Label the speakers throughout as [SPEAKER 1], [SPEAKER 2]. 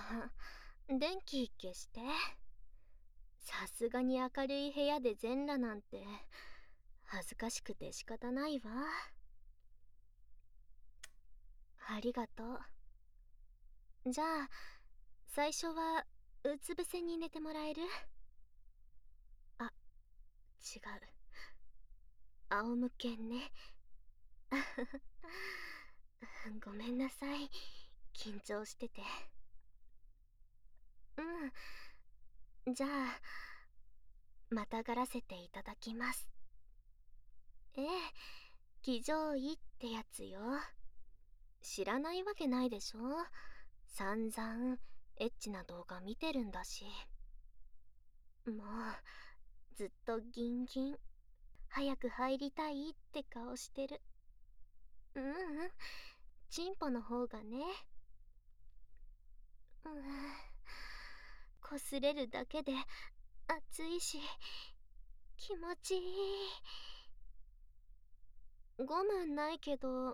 [SPEAKER 1] 電気消して。さすがに明るい部屋で全裸なんて恥ずかしくて仕方ないわ。ありがとう。じゃあ最初はうつ伏せに寝てもらえる？あ、違う、仰向けね。ごめんなさい、緊張してて。じゃあまたがらせていただきます。ええ、騎乗位ってやつよ。知らないわけないでしょ。散々エッチな動画見てるんだし。もうずっとギンギン、早く入りたいって顔してる。チンポの方がね。擦れるだけで熱いし気持ちいい。ゴムないけど、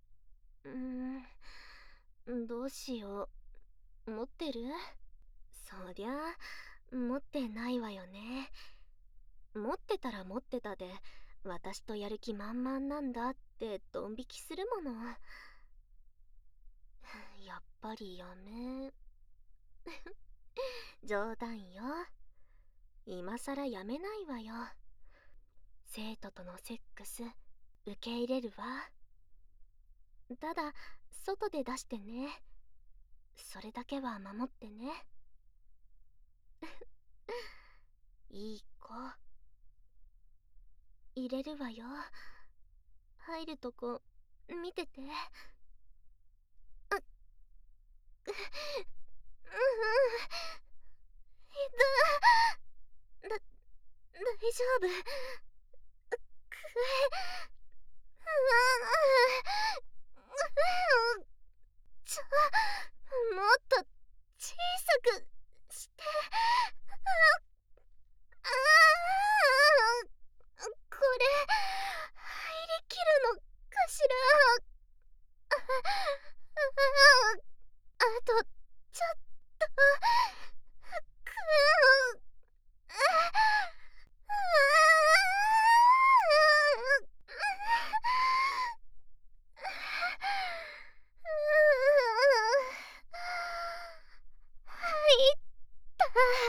[SPEAKER 1] どうしよう。持ってる？そりゃ持ってないわよね。持ってたら持ってたで私とやる気満々なんだってドン引きするもの。やっぱりやめ。冗談よ。今さらやめないわよ。生徒とのセックス受け入れるわ。ただ外で出してね。それだけは守ってね。いい子。入れるわよ。入るとこ見てて。大丈夫？もっと小さくして。これ入りきるのかしら？あとちょっと。入った。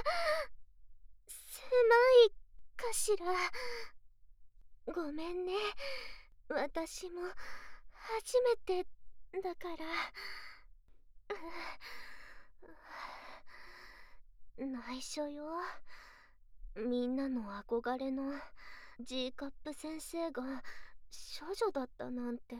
[SPEAKER 1] 狭いかしら？ごめんね、私も初めてだから。内緒よ。みんなの憧れの G カップ先生が処女だったなんて。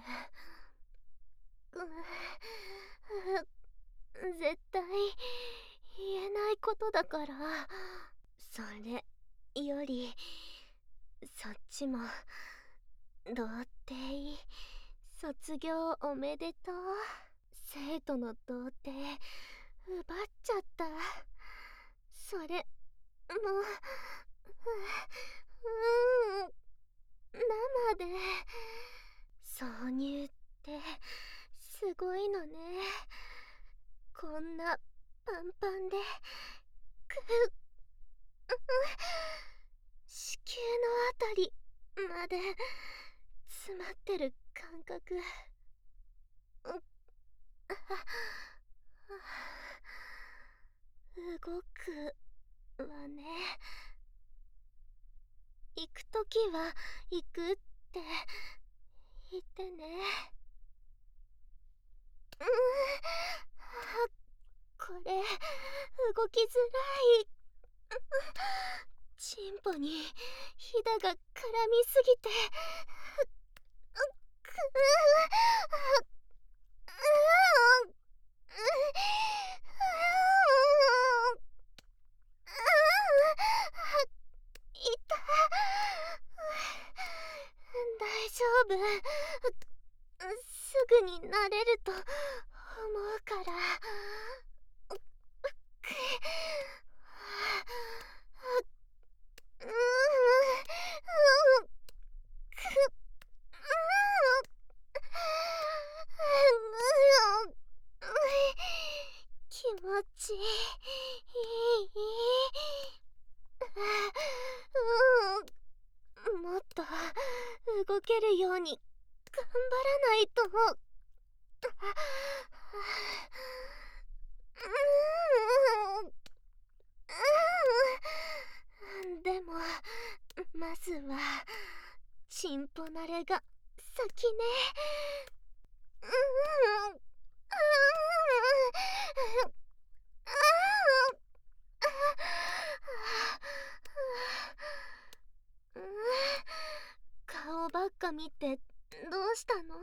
[SPEAKER 1] 絶対言えないことだから。それよりそっちも童貞卒業おめでとう。生徒の童貞奪っちゃった。それも生で。挿入ってすごいのね。こんなパンパンで子宮のあたりまで詰まってる感覚。動くわね。行くときは行くって言ってね。これ動きづらい。チンポにヒダが絡みすぎて。大丈夫。すぐに慣れると思うから。気持ちいい。もっと動けるように頑張らないと。でもまずはチンポ慣れが先ね。顔ばっか見てどうしたの？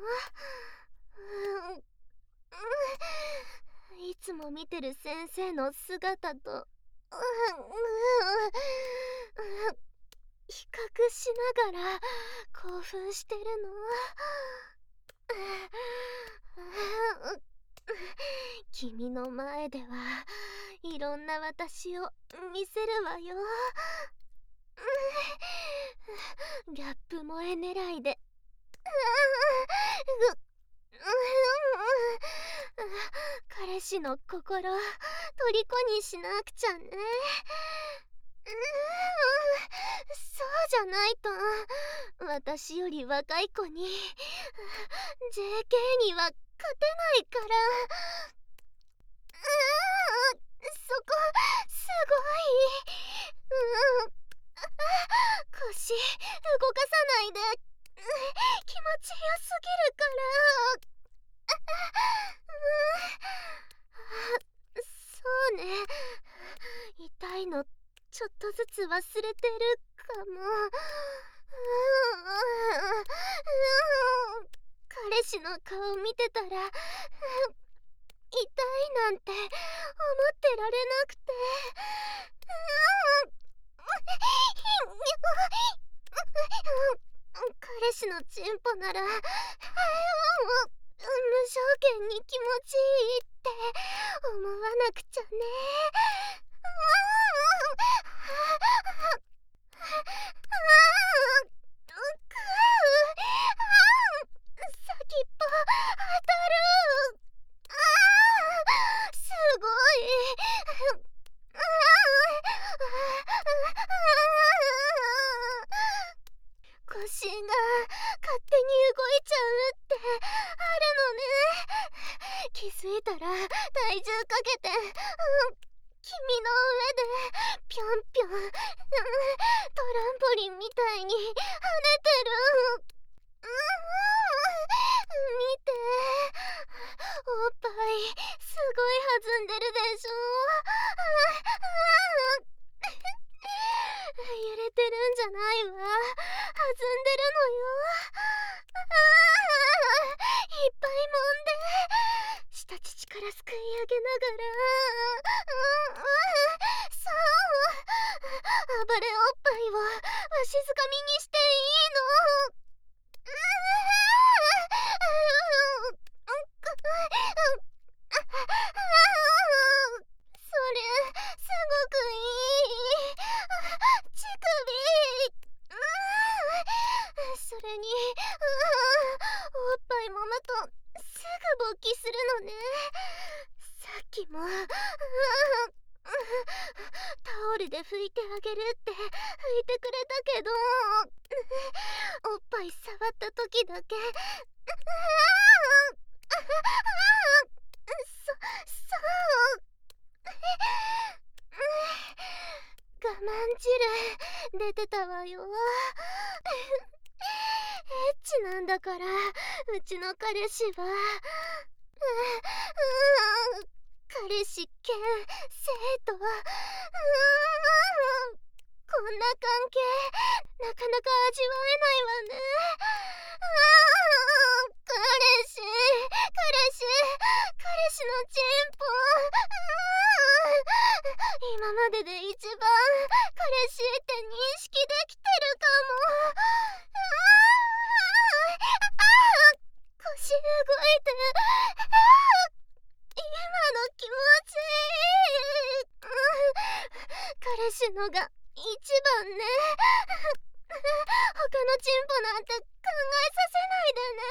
[SPEAKER 1] いつも見てる先生の姿と比較しながら興奮してるの。君の前ではいろんな私を見せるわよ。ギャップ萌え狙いで。彼氏の心虜にしなくちゃね。そうじゃないと私より若い子に JK には勝てないから。そこすごい。腰動かさないで。気持ちよすぎるから。そうね、痛いのちょっとずつ忘れてるかも。彼氏の顔見てたら痛いなんて思ってられなくて。彼氏のチンポなら無条件に気持ちいいって思わなくちゃね。先っぽ当たる。すごい。腰が勝手に動いちゃうってあるのね。気づいたら体重かけて、君の上でぴょんぴょん、トランポリンみたいに跳ねてる。見て、おっぱいすごい弾んでるでしょ。揺れてるんじゃないわ、弾んでるのよ。いっぱい揉んで下乳からすくい上げながら。そう暴れおっぱいをわしづかみにしていいの。それすごくいい。乳首。それにおっぱい揉むとすぐ勃起するのね。さっきもタオルで拭いてあげるって拭いてくれたけど、おっぱい触った時だけそう我慢汁出てたわよ。エッチなんだからうちの彼氏は。彼氏兼生徒。こんな関係なかなか味わえないわね。彼氏のチンポ。今までで一番彼氏って認識できてるかも。腰動いて今の気持ちいい。彼氏のが一番ね。他のチンポなんて考えさせないでね。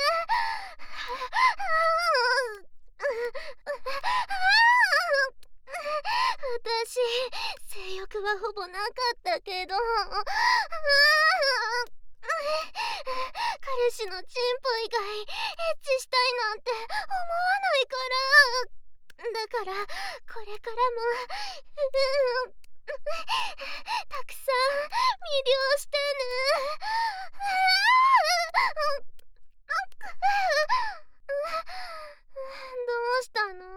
[SPEAKER 1] はほぼなかったけど、彼氏のチンポ以外エッチしたいなんて思わないから。だからこれからもたくさん魅了してね。どうしたの？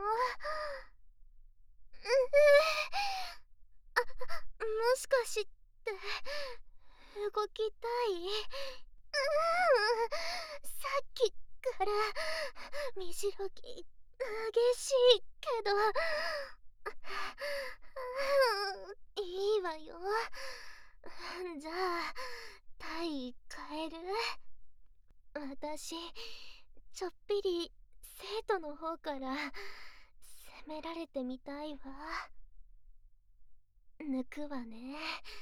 [SPEAKER 1] もしかして動きたい？さっきから身白き激しいけど、いいわよ。じゃあタイ変える？私ちょっぴり生徒の方から責められてみたいわ。抜くわね。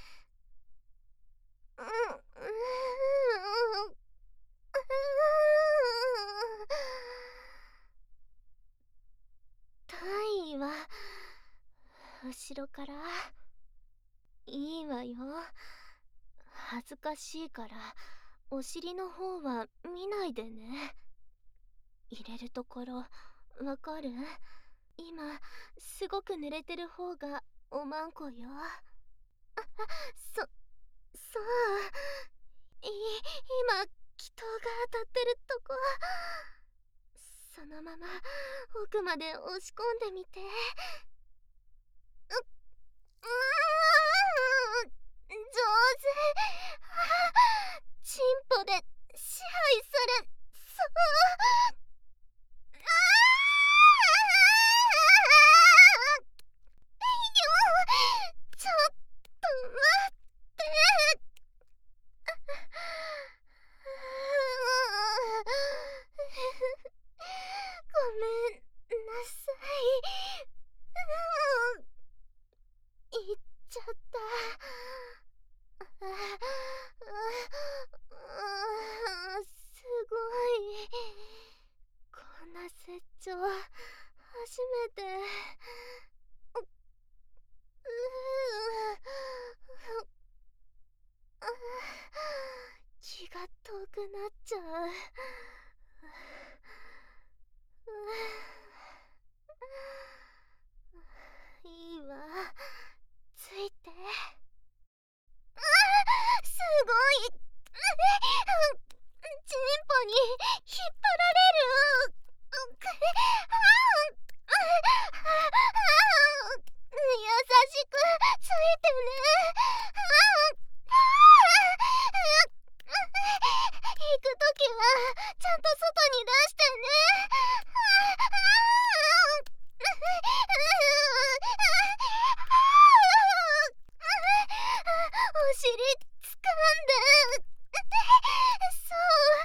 [SPEAKER 1] 単位は後ろから。いいわよ。恥ずかしいからお尻の方は見ないでね。入れるところわかる？今すごく濡れてる方がおまんこよ。そう今気筒が当たってるとこ。そのまま奥まで押し込んでみて。上手。チンポで支配されそう。ちょっと待って。ごめんなさい。言っちゃった。すごい。こんな雪上初めて。気が遠くなっちゃう。いいわ、ついて。すごい。チンポに引っ張られる。優しくついてね。行くときはちゃんと外に出してね。お尻掴んで。そう、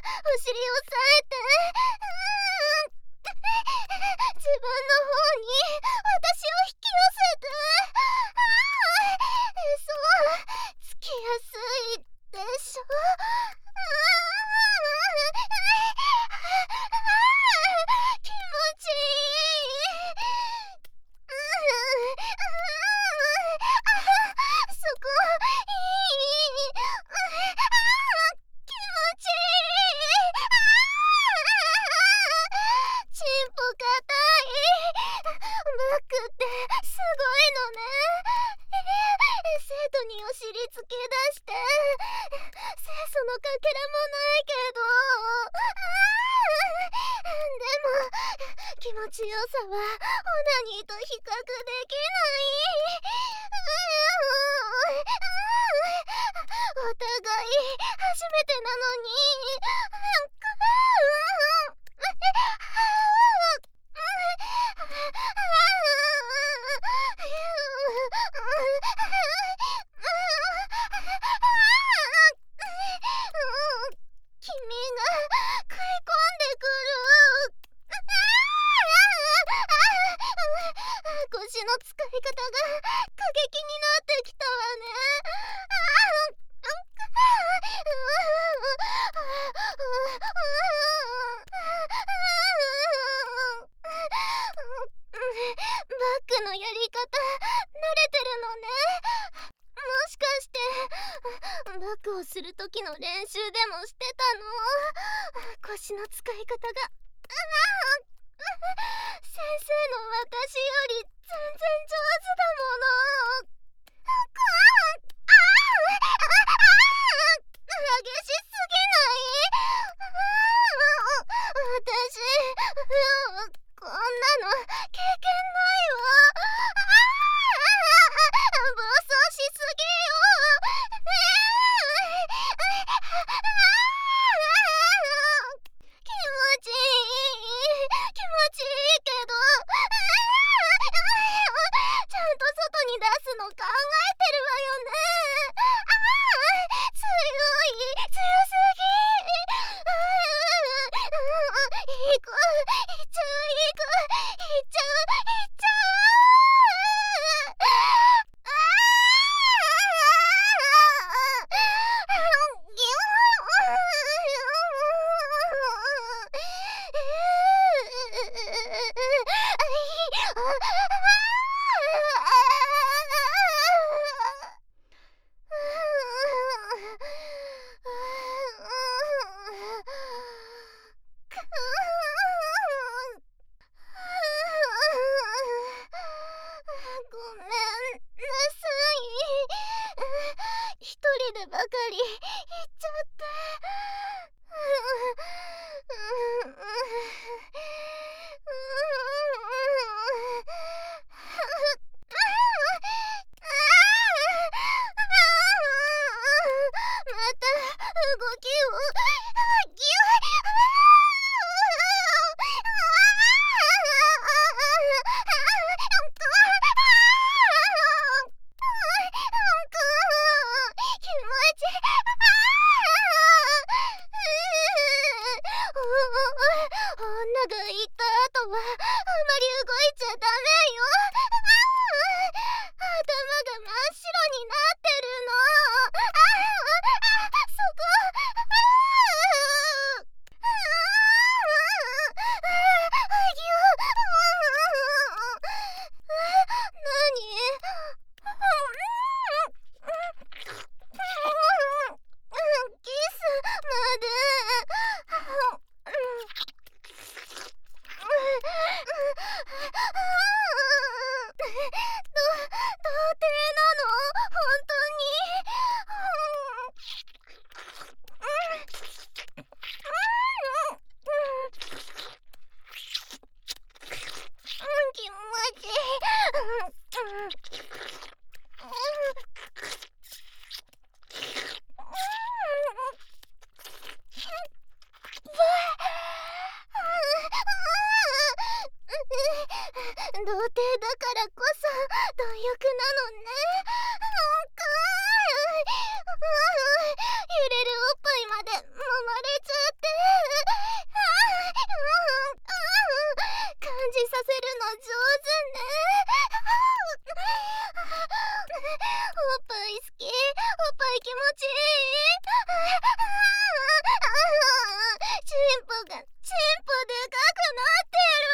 [SPEAKER 1] お尻押さえて。自分の方に私を引き寄せて。そう、つきやすいでしょ。気持ちいい。そこいい。気持ちいい。チンポ硬い。バックってすごいのね。生徒にお尻突き出して清楚のかけらもないけど。でも気持ちよさはオナニーと比較できない。お互い初めてなのに。君が食い込んでくる。腰の使い方が過激になってきたわね。バックのやり方慣れてるのね。 ワークをする時の練習でもしてたの。腰の使い方が先生の私より全然上手だもの。激しすぎない？私こんなの経験ないわ。暴走しすぎよ。気持ちいい、気持ちいいけどちゃんと外に出すの考えてるわよね。強い、強すぎ。行く、行っちゃう、行く、行っちゃう、行っちゃごめんなさい。一人でばかり行っちゃって。また動きを気持ち女が言った後はあまり動いちゃダメよ。頭が真っ白になってるの。そこキスまで童貞なの？本当に？気持ちいい。童貞だからこそ貪欲なのね。揺れるおっぱいまで揉まれちゃって感じさせるの上手ね。おっぱい好き、おっぱい気持ちいい。チンポでかくなってる。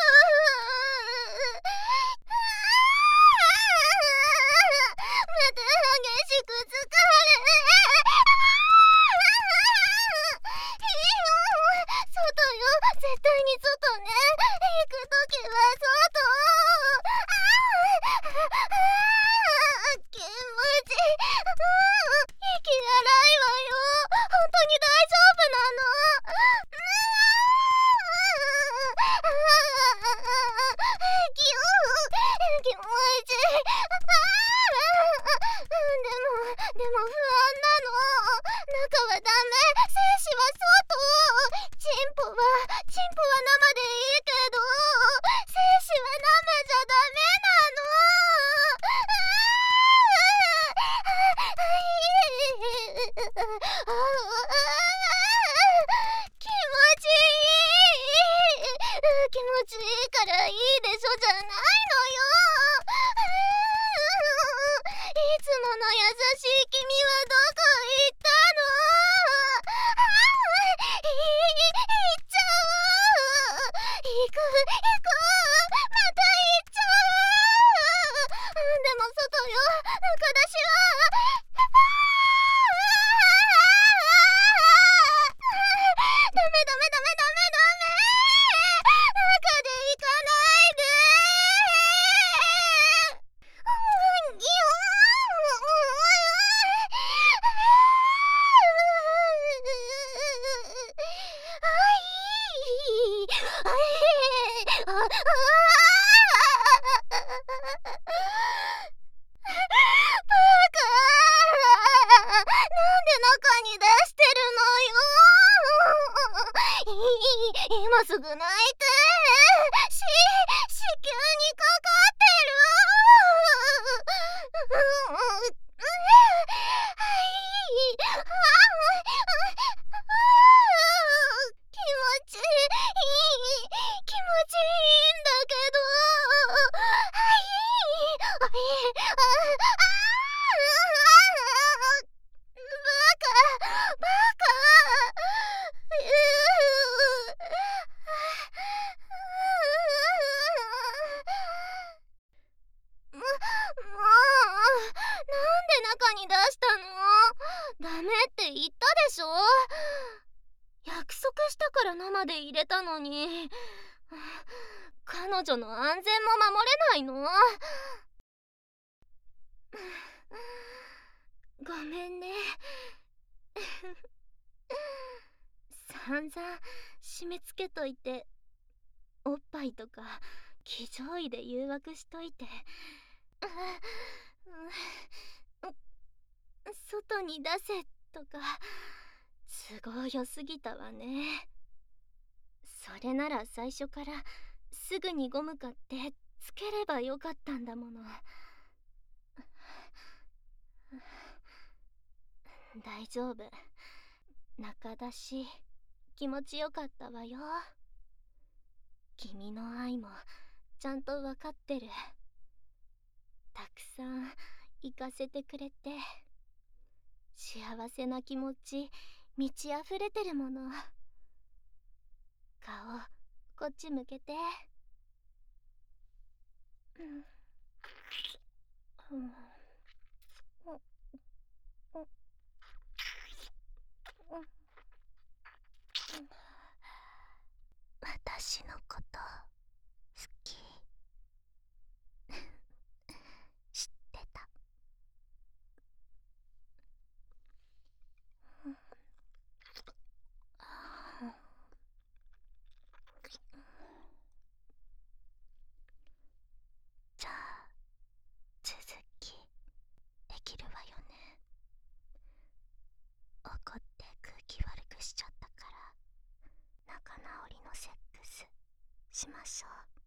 [SPEAKER 1] また激しく疲れ。いいよ、外よ、絶対に外ね。行くときは外。気持ち息荒いわよ。本当に大丈夫なの？気持ちでも不安なの。中はダメ、精子は外。チンポは生でいいけど精子は生じゃダメなの。気持ちいい。気持ちいいからいいでしょじゃないのよ。いつもの優しい君はどこ行ったの？行っちゃおう。行く、また行っちゃおう。でも外よ、中出しはなんで中に出してるのよ。今すぐ泣いて。子宮にかかってる。気持ちいい気持ちいいんだけど。バカもう、なんで中に出したの？ダメって言ったでしょ。約束したから生で入れたのに。彼女の安全も守れないの？ごめんね。散々締め付けといて、おっぱいとか騎乗位で誘惑しといて、外に出せとか都合良すぎたわね。それなら最初からすぐにゴム買ってつければよかったんだもの。大丈夫、中だし気持ちよかったわよ。君の愛もちゃんとわかってる。たくさん行かせてくれて、幸せな気持ち満ち溢れてるもの。顔こっち向けて。私のこと好き。知ってた。じゃあ続きできるわよね。怒って空気悪くしちゃったから、仲直りのセックスしましょう。